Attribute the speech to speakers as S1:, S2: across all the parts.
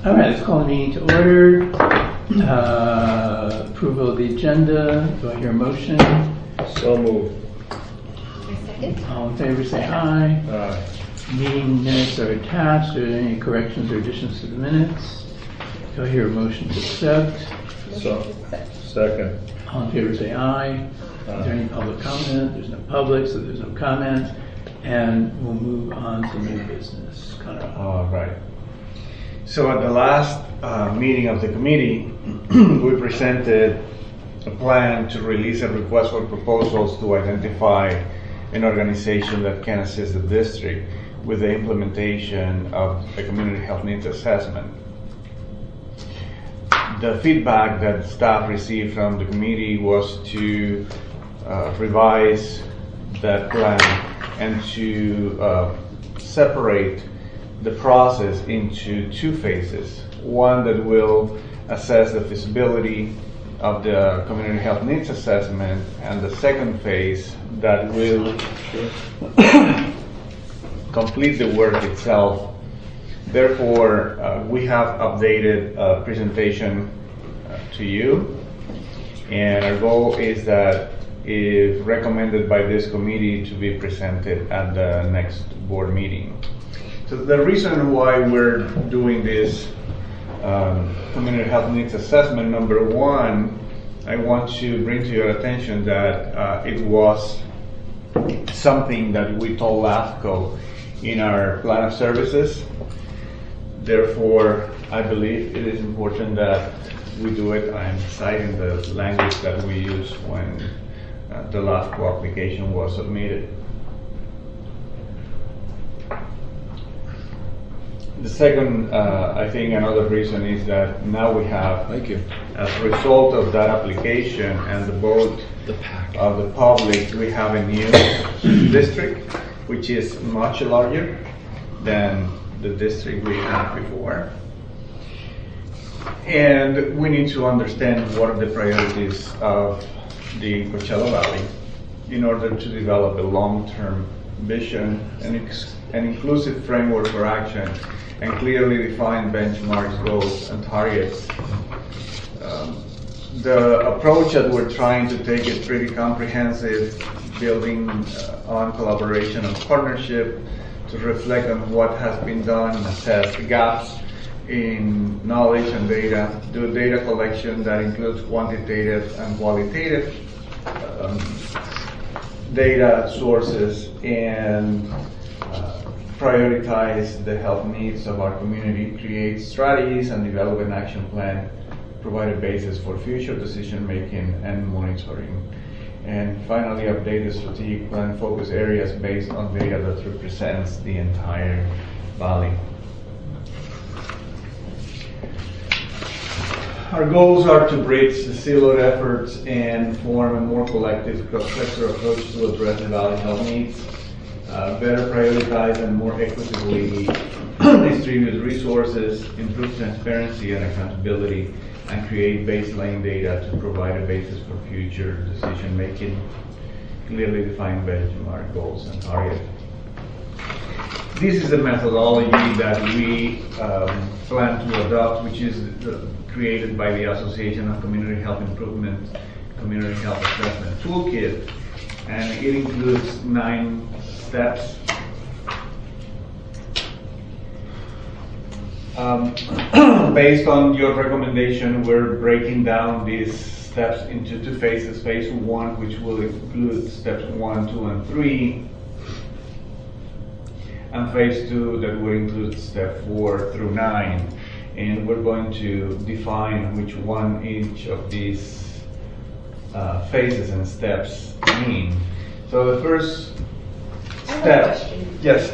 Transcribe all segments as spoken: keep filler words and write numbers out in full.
S1: All right, let's call the meeting to order. Uh, approval of the agenda. Do I hear a motion?
S2: So moved.
S3: Second.
S1: All in favor say aye.
S2: Aye.
S1: Meeting minutes are attached. Are there any corrections or additions to the minutes? Do I hear a motion to accept?
S2: So, second.
S1: All in favor say aye. Is there any public comment? There's no public, so there's no comment. And we'll move on to new business. Connor.
S4: All right. So at the last uh, meeting of the committee, we presented a plan to release a request for proposals to identify an organization that can assist the district with the implementation of the community health needs assessment. The feedback that staff received from the committee was to uh, revise that plan and to uh, separate the process into two phases. One that will assess the feasibility of the community health needs assessment, and the second phase that will complete the work itself. Therefore, uh, we have updated a presentation uh, to you, and our goal is that if recommended by this committee to be presented at the next board meeting. So the reason why we're doing this um, community health needs assessment, number one, I want to bring to your attention that uh, it was something that we told LAFCO in our plan of services. Therefore, I believe it is important that we do it. I'm citing the language that we used when uh, the LAFCO application was submitted. The second, uh, I think another reason is that now we have,
S2: Thank you.
S4: as a result of that application and the vote
S2: The pack.
S4: of the public, we have a new district, which is much larger than the district we had before. And we need to understand what are the priorities of the Coachella Valley in order to develop a long-term vision, an, ex- an inclusive framework for action, and clearly define benchmarks, goals, and targets. Um, the approach that we're trying to take is pretty comprehensive, building uh, on collaboration and partnership to reflect on what has been done and assess the gaps in knowledge and data, do data collection that includes quantitative and qualitative um, data sources, and uh, prioritize the health needs of our community, create strategies and develop an action plan, provide a basis for future decision making and monitoring. And finally, update the strategic plan focus areas based on data that represents the entire valley. Our goals are to bridge the siloed efforts and form a more collective cross-sector approach to address the valley health needs, uh, better prioritize and more equitably distribute resources, improve transparency and accountability, and create baseline data to provide a basis for future decision making, clearly define benchmark goals and targets. This is the methodology that we um, plan to adopt, which is uh, created by the Association of Community Health Improvement Community Health Assessment Toolkit, and it includes nine steps. Um, based on your recommendation, we're breaking down these steps into two phases. Phase one, which will include steps one, two, and three, and phase two that will include step four through nine. And we're going to define which one each of these uh, phases and steps mean. So the first
S3: I have
S4: step.
S3: a question.
S4: Yes.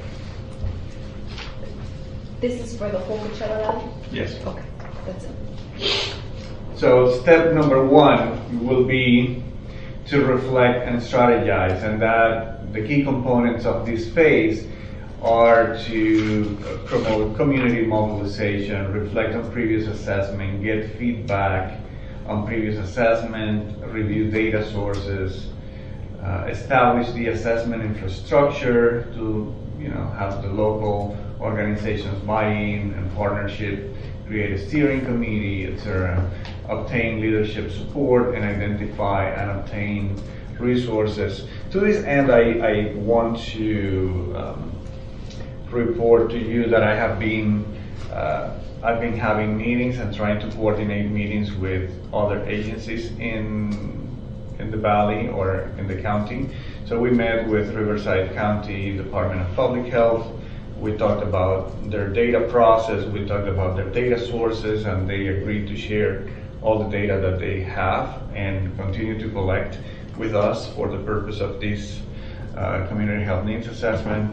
S3: This is for the whole Coachella Valley?
S4: Yes.
S3: Okay, that's it.
S4: So step number one will be to reflect and strategize, and that the key components of this phase are to promote community mobilization, reflect on previous assessment, get feedback on previous assessment, review data sources, uh, establish the assessment infrastructure to, you know, have the local organizations buy-in and partnership, create a steering committee, et cetera, obtain leadership support, and identify and obtain resources. To this end, I, I want to um, report to you that I have been uh, I've been having meetings and trying to coordinate meetings with other agencies in in the valley or in the county. So we met with Riverside County Department of Public Health. We talked about their data process, we talked about their data sources, and they agreed to share all the data that they have and continue to collect with us for the purpose of this uh, community health needs assessment.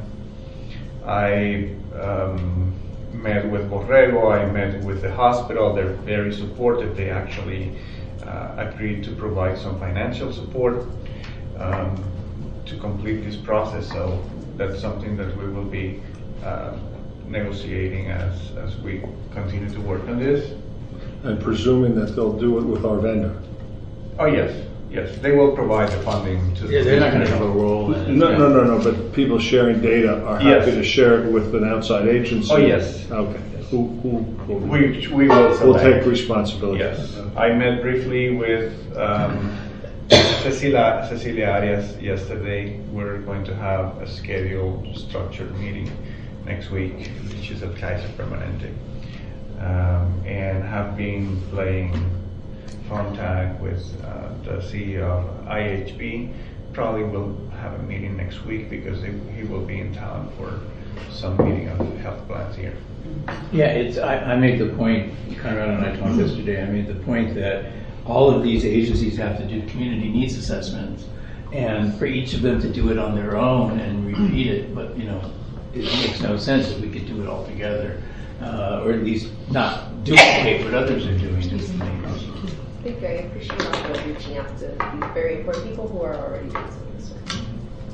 S4: I um, met with Borrego, I met with the hospital. They're very supportive. They actually uh, agreed to provide some financial support um, to complete this process. So that's something that we will be uh, negotiating as, as we continue to work on this.
S2: And presuming that they'll do it with our vendor.
S4: Oh, yes, yes. They will provide the funding to the.
S1: Yeah, they're not gonna have a role in it.
S2: No, no, no, no, but people sharing data are happy
S4: Yes.
S2: to share it with an outside agency.
S4: Oh, yes.
S2: Okay. Who, who, who?
S4: We, we will
S2: Will
S4: select.
S2: take responsibility.
S4: Yes. I met briefly with um, Cecilia, Cecilia Arias yesterday. We're going to have a scheduled, structured meeting next week. She's at Kaiser Permanente. Um, and have been playing phone tag with uh, the C E O of I H B. Probably will have a meeting next week because he, he will be in town for some meeting of health plans here.
S1: Yeah, it's, I, I made the point, Conrad and I talked yesterday, I made the point that all of these agencies have to do community needs assessments, and for each of them to do it on their own and repeat it, but you know, it makes no sense if we could do it all together, uh, or at least not duplicate what others are doing. Is the main issue.
S3: I think very appreciative of reaching out to these very important people who are already doing this work.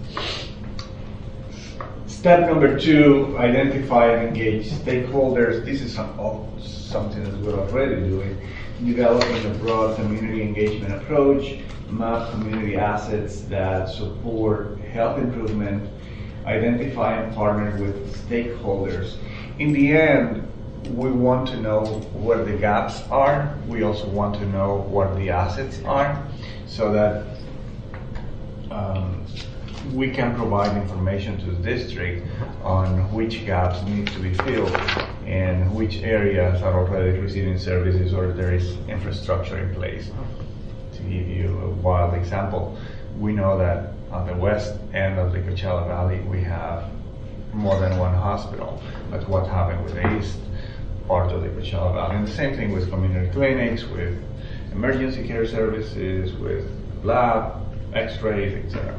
S4: Step number two, identify and engage stakeholders. This is some, oh, something that we're already doing. Developing a broad community engagement approach, map community assets that support health improvement, identify and partner with stakeholders. In the end, we want to know where the gaps are. We also want to know what the assets are so that um, we can provide information to the district on which gaps need to be filled and which areas are already receiving services or there is infrastructure in place. To give you a wild example, we know that on the west end of the Coachella Valley we have more than one hospital. But what happened with the east part of the Coachella Valley? And the same thing with community clinics, with emergency care services, with lab, x-rays, et cetera.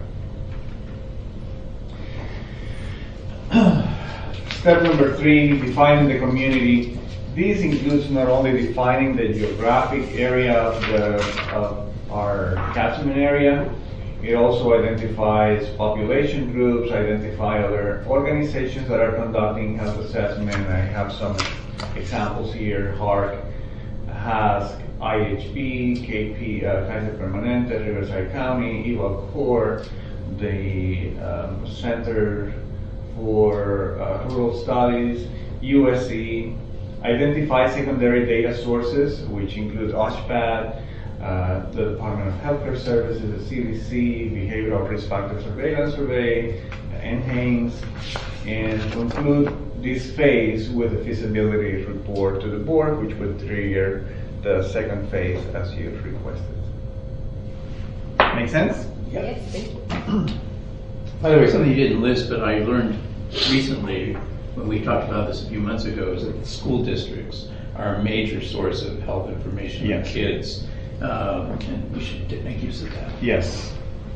S4: Step number three, defining the community. This includes not only defining the geographic area of, the, of our catchment area, it also identifies population groups, identify other organizations that are conducting health assessment. I have some examples here: H A R C, H A S C, I H B, K P, uh, Kaiser Permanente, Riverside County, EVALCORE, the um, Center for uh, Rural Studies, U S C, identify secondary data sources, which include OSHPAD, uh, the Department of Healthcare Services, the C D C, Behavioral Risk Factor Surveillance Survey, N HANES, and conclude this phase with a feasibility report to the board, which would trigger the second phase as you've requested. Make sense?
S3: Yes, thank you.
S1: By the way, something you didn't list, but I learned recently when we talked about this a few months ago, is that the school districts are a major source of health information
S4: Yes.
S1: on kids, um, and we should make use of that.
S4: Yes.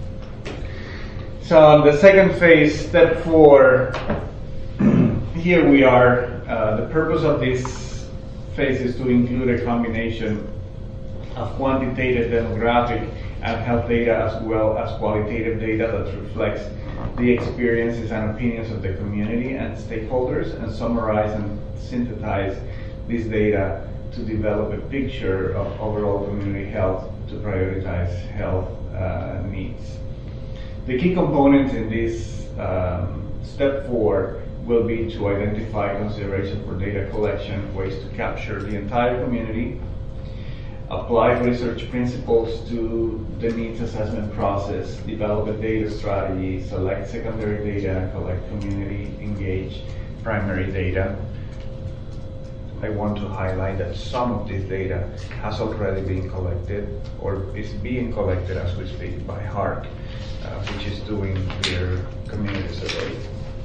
S4: So the second phase, step four, here we are. Uh, the purpose of this phase is to include a combination of quantitative demographic and health data as well as qualitative data that reflects the experiences and opinions of the community and stakeholders, and summarize and synthesize this data to develop a picture of overall community health to prioritize health uh, needs. The key components in this um, step four will be to identify consideration for data collection, ways to capture the entire community, apply research principles to the needs assessment process, develop a data strategy, select secondary data, and collect community engaged primary data. I want to highlight that some of this data has already been collected or is being collected as we speak by HARC, uh, which is doing their community survey.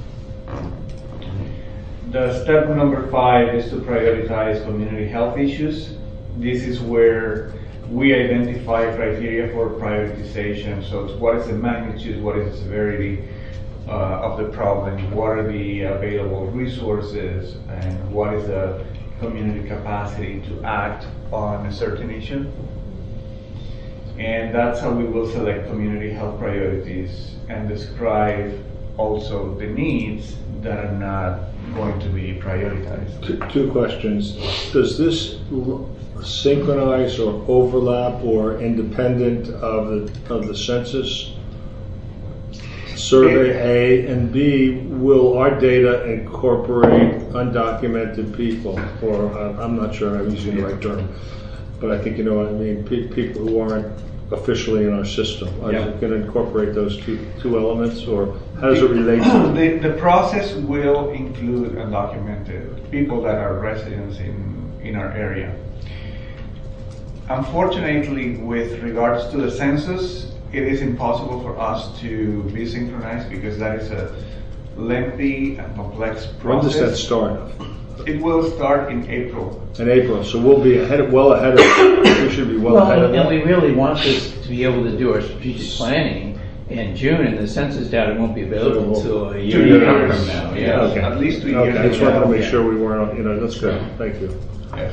S4: The step number five is to prioritize community health issues. This is where we identify criteria for prioritization. So it's what is the magnitude, what is the severity uh, of the problem, what are the available resources, and what is the community capacity to act on a certain issue. And that's how we will select community health priorities and describe also the needs that are not going to be prioritized.
S2: Two, two questions. Does this l- synchronize or overlap or independent of the of the census survey, A, and B, will our data incorporate undocumented people, or uh, I'm not sure I'm using the right term, but I think you know what I mean, Pe- people who aren't officially in our system. Is
S4: Yeah.
S2: it going to incorporate those two, two elements, or how does it relate to
S4: The, the process will include undocumented people that are residents in, in our area. Unfortunately, with regards to the census, it is impossible for us to be synchronized because that is a lengthy and complex
S2: When does that
S4: process.
S2: start?
S4: It will start in April.
S2: In April, so we'll be ahead, of, well ahead of. We should be well,
S1: Well,
S2: ahead of
S1: and
S2: that.
S1: we really want this to be able to do our strategic planning in June, and the census data won't be available until a year
S4: Two
S1: and a half
S4: years.
S1: from now.
S4: Yeah.
S1: Yeah.
S2: Okay.
S4: At least two
S2: Okay,
S4: years
S2: I just wanted to
S4: ago.
S2: make
S1: Yeah.
S2: sure we weren't. You know, that's good. Thank you.
S4: Yes.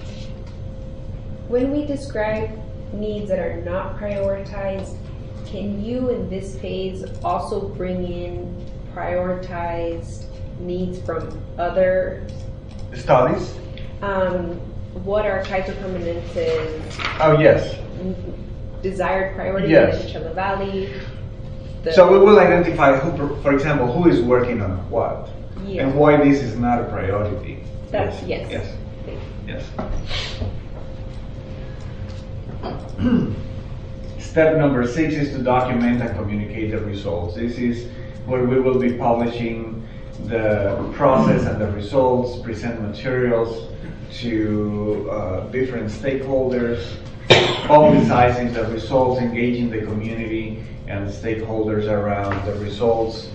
S3: When we describe needs that are not prioritized, can you in this phase also bring in prioritized needs from other,
S4: Studies?
S3: um, what are Kaito Permanente's
S4: Oh, yes.
S3: desired priorities
S4: Yes.
S3: in Coachella Valley? The-
S4: So we will identify who, for example, who is working on what
S3: Yeah.
S4: and why this is not a priority.
S3: That's, yes.
S4: Yes. Yes. Step number six is to document and communicate the results. This is where we will be publishing the process and the results, present materials to uh, different stakeholders, publicizing the results, engaging the community and the stakeholders around the results.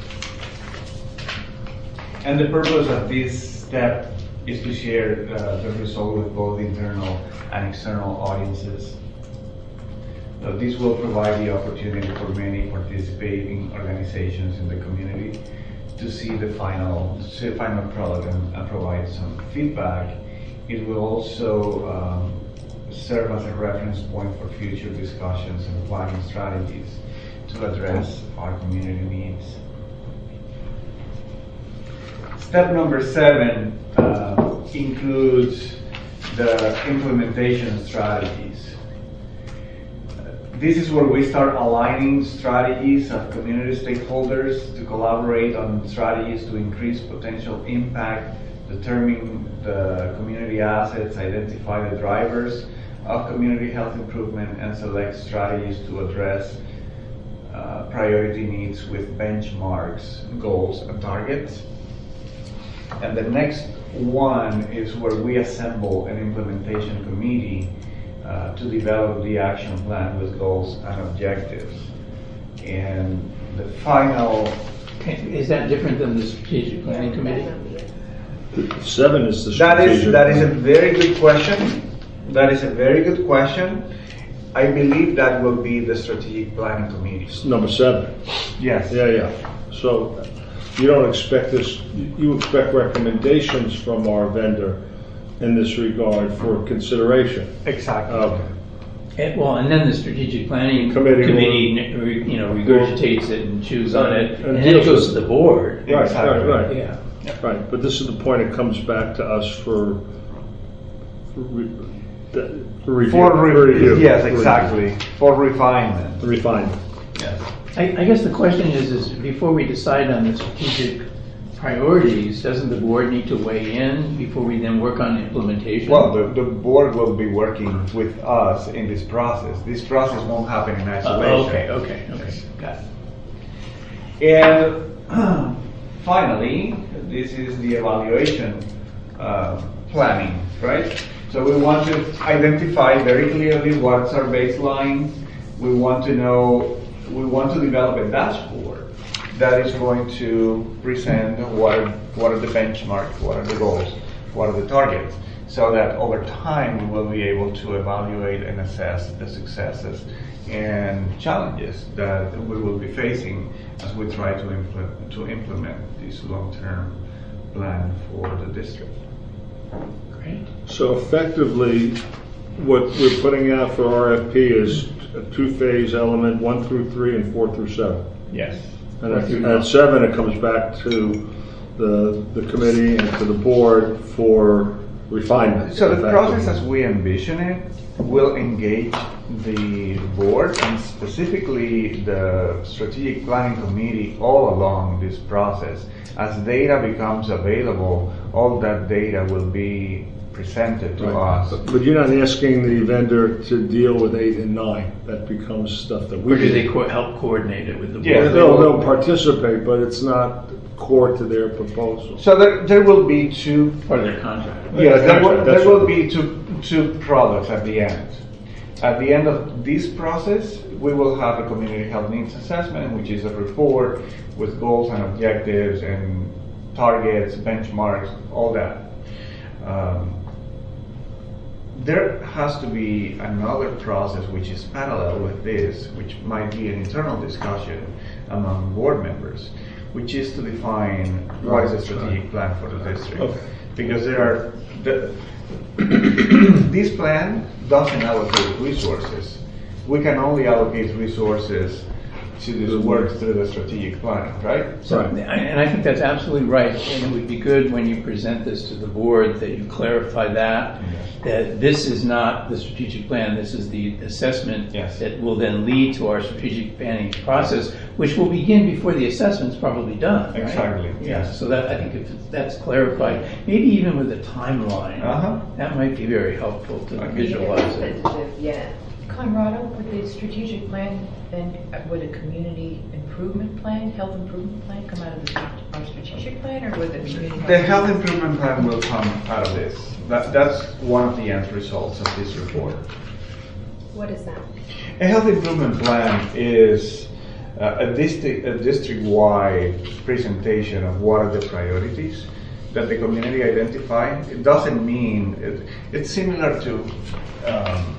S4: And the purpose of this step is to share uh, the result with both internal and external audiences. So this will provide the opportunity for many participating organizations in the community to see the final, to see the final product and, and provide some feedback. It will also um, serve as a reference point for future discussions and planning strategies to address our community needs. Step number seven uh, includes the implementation strategies. This is where we start aligning strategies of community stakeholders to collaborate on strategies to increase potential impact, determine the community assets, identify the drivers of community health improvement, and select strategies to address uh, priority needs with benchmarks, goals, and targets. And the next one is where we assemble an implementation committee uh, to develop the action plan with goals and objectives. And the final,
S1: Okay, is that different than the strategic planning committee?
S2: Seven is the
S4: that is
S2: strategic.
S4: that is a very good question. That is a very good question. I believe that will be the strategic planning committee.
S2: Number seven.
S4: Yes.
S2: Yeah, yeah. So you don't expect this, you expect recommendations from our vendor in this regard for consideration.
S4: Exactly.
S2: Okay.
S1: And, well, and then the strategic planning
S2: Committee
S1: committee,
S2: will-
S1: n- re- you know, regurgitates it and chews on it,
S2: And
S1: and then it
S2: deals
S1: goes
S2: with
S1: to the board.
S2: Right,
S4: Exactly.
S2: right, right.
S1: Yeah.
S2: Right, but this is the point, it comes back to us for, for re- the- for review.
S4: For re-
S2: review.
S4: yes,
S2: For review.
S4: exactly. For refinement.
S2: Refinement.
S4: Yes.
S1: I, I guess the question is, is before we decide on the strategic priorities, doesn't the board need to weigh in before we then work on implementation?
S4: Well, the, the board will be working with us in this process. This process won't happen in
S1: Uh,
S4: isolation.
S1: okay, okay, okay, got it.
S4: And finally, this is the evaluation uh, planning, right? So we want to identify very clearly what's our baseline. We want to know, we want to develop a dashboard that is going to present what are, what are the benchmarks, what are the goals, what are the targets, so that over time we will be able to evaluate and assess the successes and challenges that we will be facing as we try to implement, to implement this long-term plan for the district.
S1: Great.
S2: So effectively, what we're putting out for R F P is a two-phase element, one through three and four through seven.
S4: Yes.
S2: And at, at seven, it comes back to the, the committee and to the board for refinement.
S4: So the
S2: effectively.
S4: process as we envision it will engage the board and specifically the strategic planning committee all along this process. As data becomes available, all that data will be presented to
S2: Right.
S4: us.
S2: But, but you're not asking the vendor to deal with eight and nine. That becomes stuff that we
S1: Or do they co- help coordinate it with the board?
S4: Yeah,
S2: They'll, they'll participate, but it's not core to their proposal.
S4: So there, there will be two.
S1: Part of their contract.
S4: Yeah, there will,
S2: That's
S4: there will
S2: what-
S4: be two two products at the end. At the end of this process, we will have a community health needs assessment, which is a report with goals and objectives and targets, benchmarks, all that. Um, there has to be another process which is parallel with this, which might be an internal discussion among board members, which is to define what is a strategic plan for the district.
S2: Okay.
S4: Because there are, the, this plan doesn't allocate resources. We can only allocate resources to this work through the strategic plan, right?
S1: So,
S2: Right.
S1: and I think that's absolutely right, and it would be good when you present this to the board that you clarify that, that this is not the strategic plan, this is the assessment
S4: Yes.
S1: that will then lead to our strategic planning process, which will begin before the assessment's probably done, right?
S4: Exactly,
S1: Yeah,
S4: yes.
S1: so that, I think if that's clarified, maybe even with a timeline,
S4: Uh-huh.
S1: that might be very helpful to
S4: Okay.
S1: visualize it.
S3: Tentative, yeah.
S5: Conrado, with the strategic plan, then uh, would a community improvement plan, health improvement plan come out of the, our strategic plan, or would the community?
S4: The health improvement plan will come out of this. That, that's one of the end results of this report.
S3: What is that?
S4: A health improvement plan is uh, a district, a district-wide presentation of what are the priorities that the community identified. It doesn't mean, it, it's similar to, um,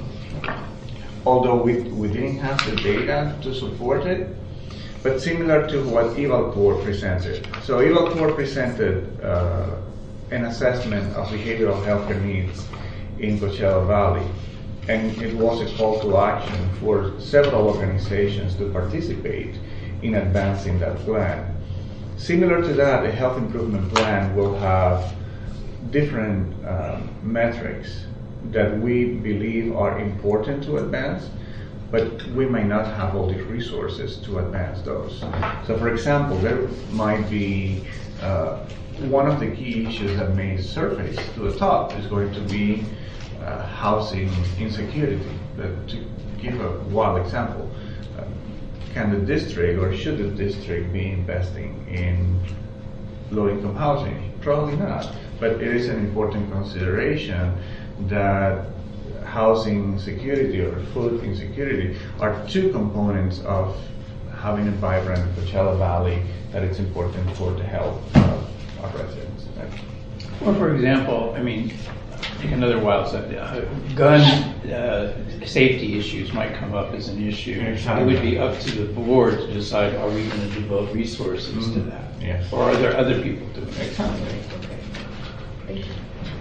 S4: although we, we didn't have the data to support it, but similar to what Evalpor presented. So Evalpor presented uh, an assessment of behavioral healthcare needs in Coachella Valley, and it was a call to action for several organizations to participate in advancing that plan. Similar to that, a health improvement plan will have different um, metrics that we believe are important to advance, but we may not have all the resources to advance those. So for example, there might be uh, one of the key issues that may surface to the top is going to be uh, housing insecurity. But to give a wild example, uh, can the district or should the district be investing in low-income housing? Probably not, but it is an important consideration that housing security or food insecurity are two components of having a vibrant Coachella Valley that it's important for the health of our residents.
S1: Or for example, I mean, take another wild side. Uh, gun uh, safety issues might come up as an issue. It would be up to the board to decide, are we going to devote resources to
S4: Mhm.
S1: that?
S4: Yes.
S1: Or are there other people doing it?
S4: Exactly.
S3: Okay. Thank you.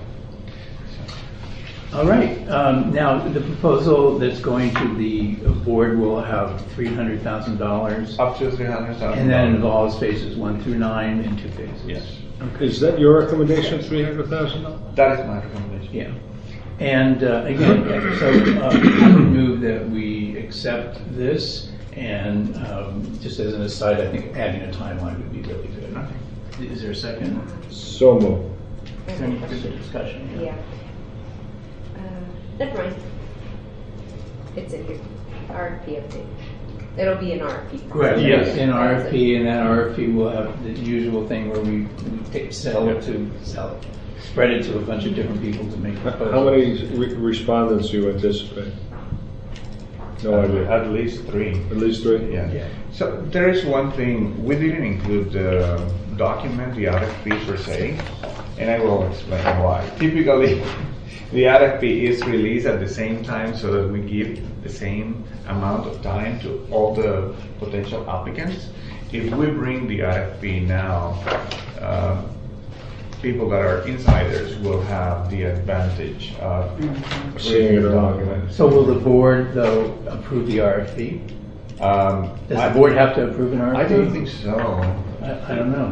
S1: All right. Um, now, the proposal that's going to the board will have three hundred thousand dollars,
S4: Up to three hundred thousand.
S1: and that involves phases one through nine in two phases.
S4: Yes.
S2: Is that your recommendation, three hundred thousand dollars?
S4: That is my recommendation.
S1: Yeah. And uh, again, so uh, I would move that we accept this, and um, just as an aside, I think adding a timeline would be really good. Is there a second?
S2: So moved.
S1: Is there any further discussion?
S3: Yeah. Uh, Never mind. It's in here. R F P update. It'll be an R F P.
S1: Right,
S4: Yes.
S1: An R F P, and that R F P will have the usual thing where we we take- sell it to, sell it, spread it to a bunch of different people to make proposals.
S2: How many re- respondents do you anticipate? No idea.
S4: At least three.
S2: At least three?
S4: Yeah.
S1: Yeah.
S4: So there is one thing, we didn't include the document, the R F P per se, and I will explain why. Typically, the R F P is released at the same time so that we give the same amount of time to all the potential applicants. If we bring the R F P now, uh, people that are insiders will have the advantage of
S2: Seeing
S4: reading
S2: it
S4: the
S2: all.
S4: document.
S1: So will the board, though, approve the R F P?
S4: Um,
S1: Does
S4: I-
S1: the board have to approve an R F P?
S4: I don't think so.
S1: I, I don't know.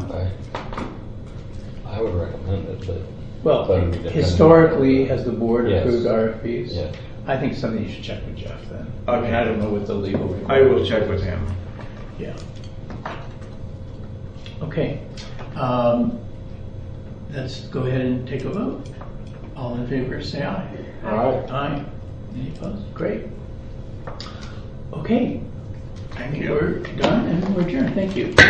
S6: I, I would recommend it, but
S1: Well,
S6: But it would depend.
S1: historically, has the board
S6: Yes.
S1: approved R F Ps?
S6: Yes.
S1: I think something you should check with Jeff then. I mean,
S4: Okay.
S1: I don't know what the legal.
S4: I will check with him.
S1: Yeah. Okay. Um, let's go ahead and take a vote. All in favor, say aye.
S2: Aye.
S1: Aye. Any opposed? Great. Okay.
S4: Thank you.
S1: We're done and we're adjourned. Thank you.